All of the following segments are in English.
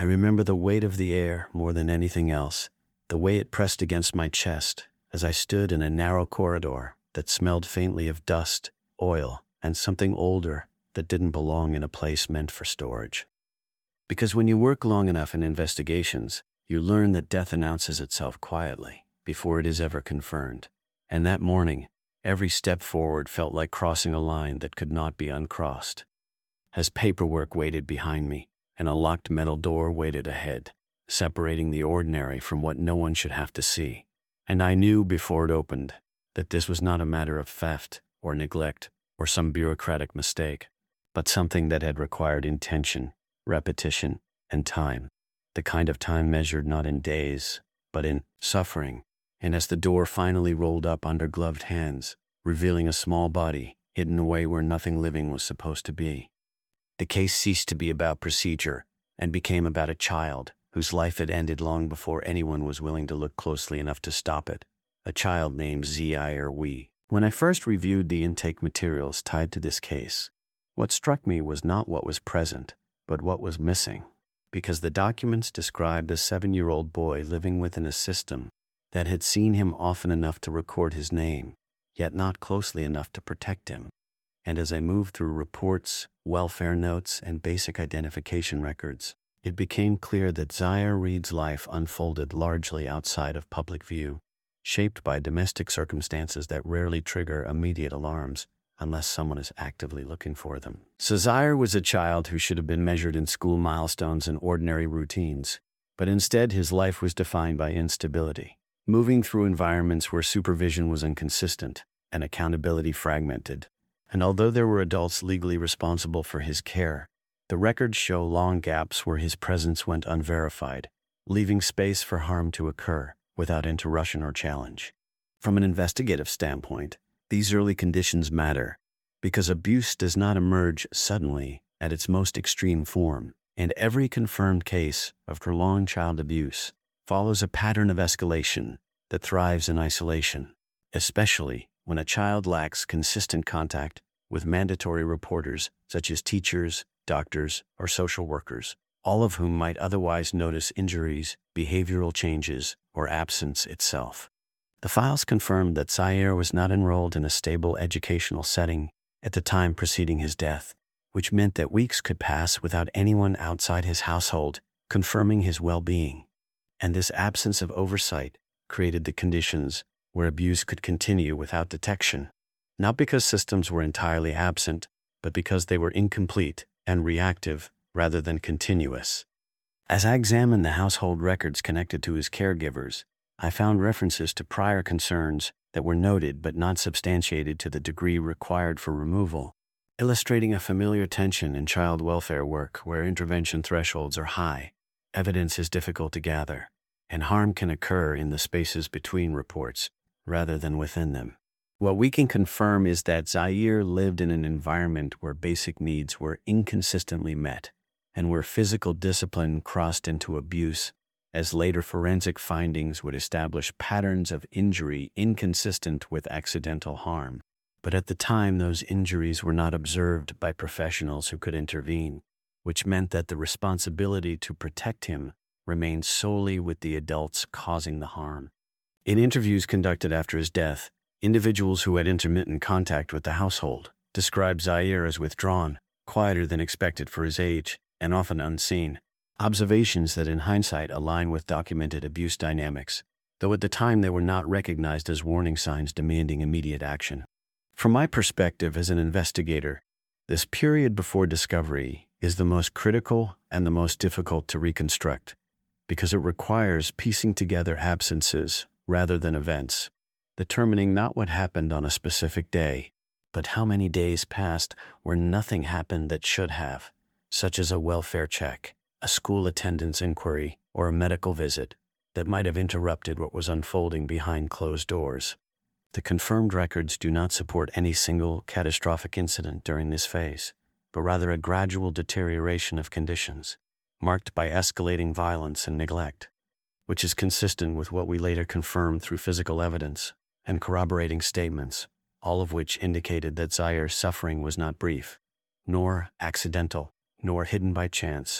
I remember the weight of the air more than anything else, the way it pressed against my chest as I stood in a narrow corridor that smelled faintly of dust, oil, and something older that didn't belong in a place meant for storage. Because when you work long enough in investigations, you learn that death announces itself quietly before it is ever confirmed. And that morning, every step forward felt like crossing a line that could not be uncrossed. As paperwork waited behind me, and a locked metal door waited ahead, separating the ordinary from what no one should have to see. And I knew before it opened that this was not a matter of theft or neglect or some bureaucratic mistake, but something that had required intention, repetition, and time. The kind of time measured not in days, but in suffering. And as the door finally rolled up under gloved hands, revealing a small body hidden away where nothing living was supposed to be, the case ceased to be about procedure and became about a child whose life had ended long before anyone was willing to look closely enough to stop it. A child named Zaire Wee. When I first reviewed the intake materials tied to this case, what struck me was not what was present, but what was missing, because the documents described a 7-year-old boy living within a system that had seen him often enough to record his name, yet not closely enough to protect him. And as I moved through reports, welfare notes, and basic identification records, it became clear that Zaire Reed's life unfolded largely outside of public view, shaped by domestic circumstances that rarely trigger immediate alarms unless someone is actively looking for them. So Zaire was a child who should have been measured in school milestones and ordinary routines, but instead his life was defined by instability, moving through environments where supervision was inconsistent and accountability fragmented. And although there were adults legally responsible for his care, the records show long gaps where his presence went unverified, leaving space for harm to occur without interruption or challenge. From an investigative standpoint, these early conditions matter because abuse does not emerge suddenly at its most extreme form, and every confirmed case of prolonged child abuse follows a pattern of escalation that thrives in isolation, especially when a child lacks consistent contact with mandatory reporters such as teachers, doctors, or social workers, all of whom might otherwise notice injuries, behavioral changes, or absence itself. The files confirmed that Zaire was not enrolled in a stable educational setting at the time preceding his death, which meant that weeks could pass without anyone outside his household confirming his well-being. And this absence of oversight created the conditions where abuse could continue without detection, not because systems were entirely absent, but because they were incomplete and reactive rather than continuous. As I examined the household records connected to his caregivers, I found references to prior concerns that were noted but not substantiated to the degree required for removal, illustrating a familiar tension in child welfare work where intervention thresholds are high, evidence is difficult to gather, and harm can occur in the spaces between reports rather than within them. What we can confirm is that Zaire lived in an environment where basic needs were inconsistently met and where physical discipline crossed into abuse, as later forensic findings would establish patterns of injury inconsistent with accidental harm. But at the time, those injuries were not observed by professionals who could intervene, which meant that the responsibility to protect him remained solely with the adults causing the harm. In interviews conducted after his death, individuals who had intermittent contact with the household described Zaire as withdrawn, quieter than expected for his age, and often unseen. Observations that in hindsight align with documented abuse dynamics, though at the time they were not recognized as warning signs demanding immediate action. From my perspective as an investigator, this period before discovery is the most critical and the most difficult to reconstruct, because it requires piecing together absences rather than events, determining not what happened on a specific day, but how many days passed where nothing happened that should have, such as a welfare check, a school attendance inquiry, or a medical visit that might have interrupted what was unfolding behind closed doors. The confirmed records do not support any single catastrophic incident during this phase, but rather a gradual deterioration of conditions, marked by escalating violence and neglect, which is consistent with what we later confirmed through physical evidence and corroborating statements, all of which indicated that Zaire's suffering was not brief, nor accidental, nor hidden by chance,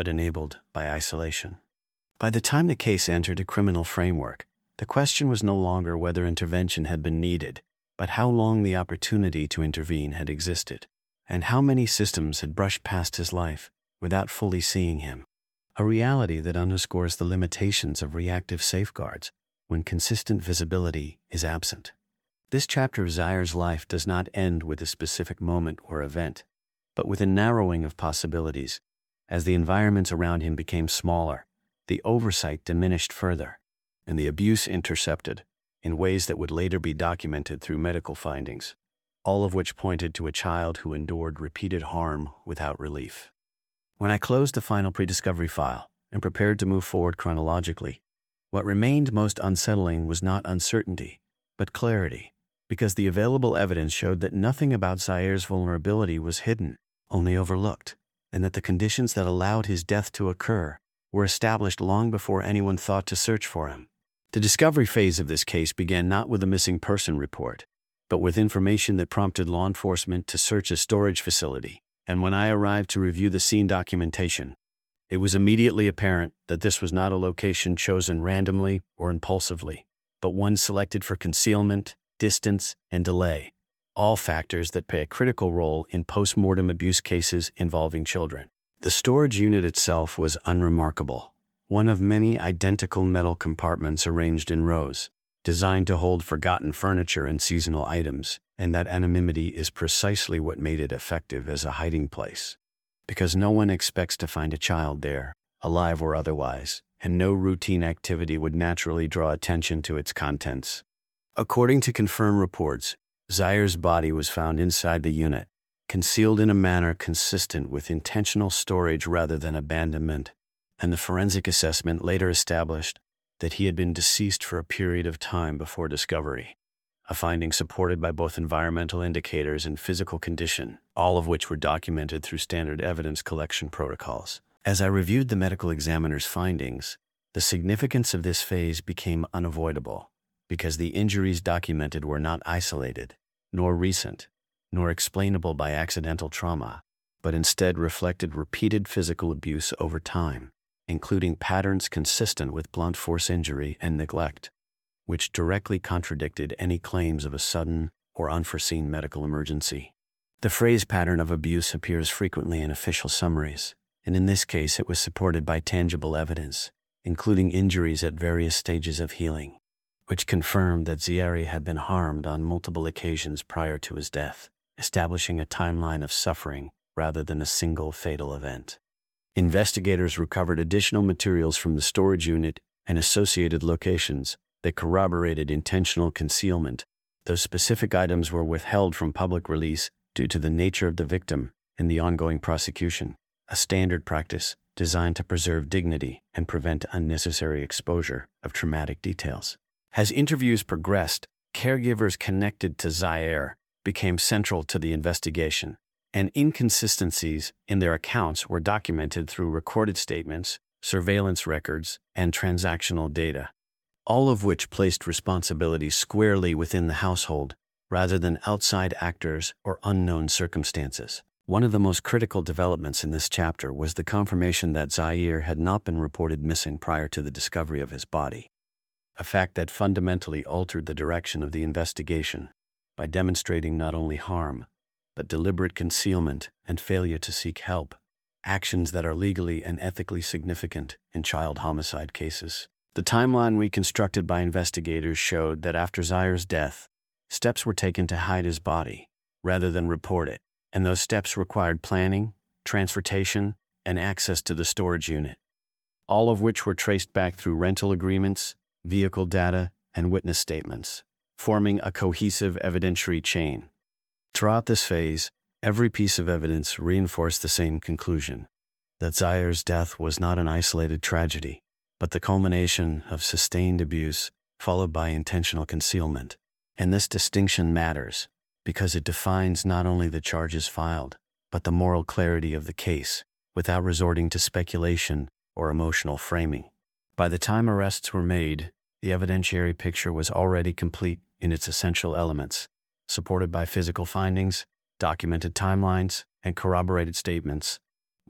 but enabled by isolation. By the time the case entered a criminal framework, the question was no longer whether intervention had been needed, but how long the opportunity to intervene had existed, and how many systems had brushed past his life without fully seeing him. A reality that underscores the limitations of reactive safeguards when consistent visibility is absent. This chapter of Zaire's life does not end with a specific moment or event, but with a narrowing of possibilities. As the environments around him became smaller, the oversight diminished further, and the abuse intercepted in ways that would later be documented through medical findings, all of which pointed to a child who endured repeated harm without relief. When I closed the final prediscovery file and prepared to move forward chronologically, what remained most unsettling was not uncertainty, but clarity, because the available evidence showed that nothing about Zaire's vulnerability was hidden, only overlooked, and that the conditions that allowed his death to occur were established long before anyone thought to search for him. The discovery phase of this case began not with a missing person report, but with information that prompted law enforcement to search a storage facility. And when I arrived to review the scene documentation, it was immediately apparent that this was not a location chosen randomly or impulsively, but one selected for concealment, distance, and delay, all factors that play a critical role in post-mortem abuse cases involving children. The storage unit itself was unremarkable, one of many identical metal compartments arranged in rows, designed to hold forgotten furniture and seasonal items, and that anonymity is precisely what made it effective as a hiding place. Because no one expects to find a child there, alive or otherwise, and no routine activity would naturally draw attention to its contents. According to confirmed reports, Zaire's body was found inside the unit, concealed in a manner consistent with intentional storage rather than abandonment, and the forensic assessment later established that he had been deceased for a period of time before discovery, a finding supported by both environmental indicators and physical condition, all of which were documented through standard evidence collection protocols. As I reviewed the medical examiner's findings, the significance of this phase became unavoidable, because the injuries documented were not isolated, nor recent, nor explainable by accidental trauma, but instead reflected repeated physical abuse over time, including patterns consistent with blunt force injury and neglect, which directly contradicted any claims of a sudden or unforeseen medical emergency. The phrase pattern of abuse appears frequently in official summaries, and in this case it was supported by tangible evidence, including injuries at various stages of healing, which confirmed that Zaire had been harmed on multiple occasions prior to his death, establishing a timeline of suffering rather than a single fatal event. Investigators recovered additional materials from the storage unit and associated locations that corroborated intentional concealment. Those specific items were withheld from public release due to the nature of the victim and the ongoing prosecution, a standard practice designed to preserve dignity and prevent unnecessary exposure of traumatic details. As interviews progressed, caregivers connected to Zaire became central to the investigation, and inconsistencies in their accounts were documented through recorded statements, surveillance records, and transactional data, all of which placed responsibility squarely within the household rather than outside actors or unknown circumstances. One of the most critical developments in this chapter was the confirmation that Zaire had not been reported missing prior to the discovery of his body, a fact that fundamentally altered the direction of the investigation by demonstrating not only harm, but deliberate concealment and failure to seek help, actions that are legally and ethically significant in child homicide cases. The timeline reconstructed by investigators showed that after Zaire's death, steps were taken to hide his body rather than report it, and those steps required planning, transportation, and access to the storage unit, all of which were traced back through rental agreements, vehicle data, and witness statements, forming a cohesive evidentiary chain. Throughout this phase, every piece of evidence reinforced the same conclusion, that Zaire's death was not an isolated tragedy, but the culmination of sustained abuse followed by intentional concealment. And this distinction matters, because it defines not only the charges filed, but the moral clarity of the case, without resorting to speculation or emotional framing. By the time arrests were made, the evidentiary picture was already complete in its essential elements, supported by physical findings, documented timelines, and corroborated statements.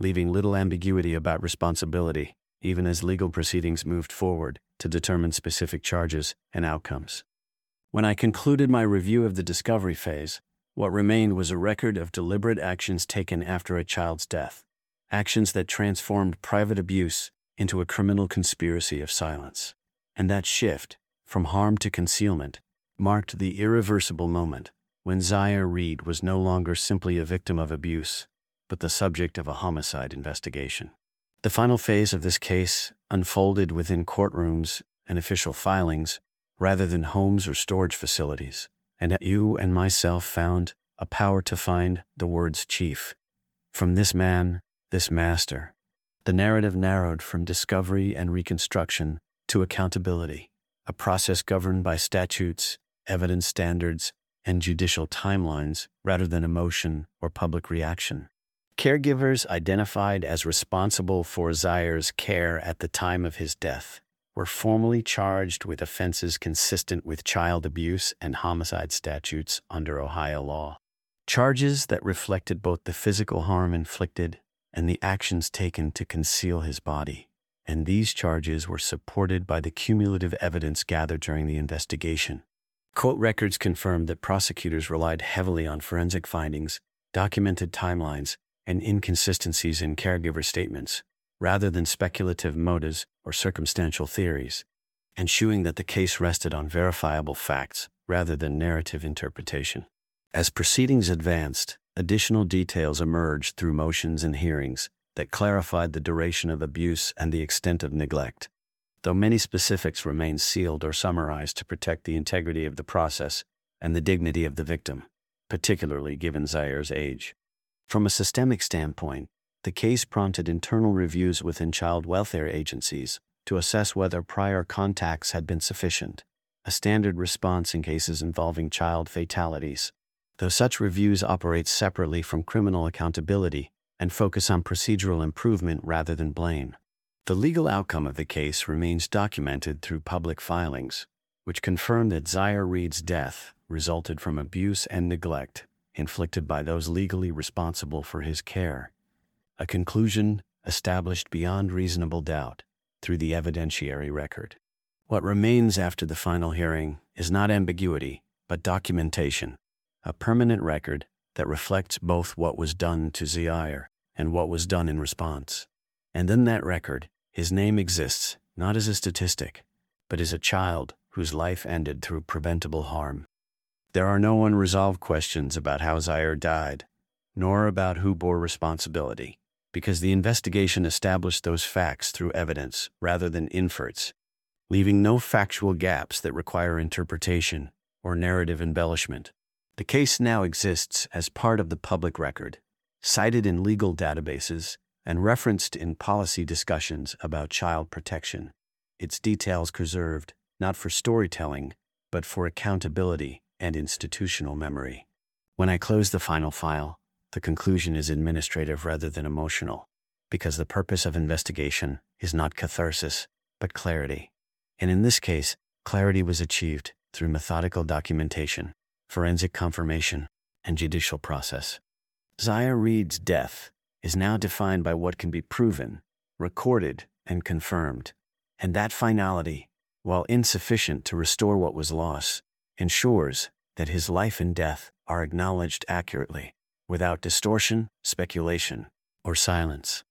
leaving little ambiguity about responsibility, even as legal proceedings moved forward to determine specific charges and outcomes. When I concluded my review of the discovery phase, what remained was a record of deliberate actions taken after a child's death, actions that transformed private abuse into a criminal conspiracy of silence. And that shift, from harm to concealment, marked the irreversible moment when Zaire Reed was no longer simply a victim of abuse, but the subject of a homicide investigation. The final phase of this case unfolded within courtrooms and official filings rather than homes or storage facilities, and you and myself found a power to find the words chief. From this man, this master, the narrative narrowed from discovery and reconstruction to accountability, a process governed by statutes, evidence standards, and judicial timelines rather than emotion or public reaction. Caregivers identified as responsible for Zaire's care at the time of his death were formally charged with offenses consistent with child abuse and homicide statutes under Ohio law. Charges that reflected both the physical harm inflicted and the actions taken to conceal his body. And these charges were supported by the cumulative evidence gathered during the investigation. Court records confirmed that prosecutors relied heavily on forensic findings, documented timelines, and inconsistencies in caregiver statements, rather than speculative motives or circumstantial theories, ensuring that the case rested on verifiable facts rather than narrative interpretation. As proceedings advanced, additional details emerged through motions and hearings that clarified the duration of abuse and the extent of neglect, though many specifics remained sealed or summarized to protect the integrity of the process and the dignity of the victim, particularly given Zaire's age. From a systemic standpoint, the case prompted internal reviews within child welfare agencies to assess whether prior contacts had been sufficient, a standard response in cases involving child fatalities. Though such reviews operate separately from criminal accountability and focus on procedural improvement rather than blame, the legal outcome of the case remains documented through public filings, which confirm that Zaire Reed's death resulted from abuse and neglect inflicted by those legally responsible for his care, a conclusion established beyond reasonable doubt through the evidentiary record. What remains after the final hearing is not ambiguity, but documentation, a permanent record that reflects both what was done to Zaire and what was done in response. And in that record, his name exists not as a statistic, but as a child whose life ended through preventable harm. There are no unresolved questions about how Zaire died, nor about who bore responsibility, because the investigation established those facts through evidence rather than inference, leaving no factual gaps that require interpretation or narrative embellishment. The case now exists as part of the public record, cited in legal databases, and referenced in policy discussions about child protection, its details preserved not for storytelling, but for accountability and institutional memory. When I close the final file, the conclusion is administrative rather than emotional, because the purpose of investigation is not catharsis, but clarity. And in this case, clarity was achieved through methodical documentation, forensic confirmation, and judicial process. Zaire Reed's death is now defined by what can be proven, recorded, and confirmed. And that finality, while insufficient to restore what was lost, ensures that his life and death are acknowledged accurately, without distortion, speculation, or silence.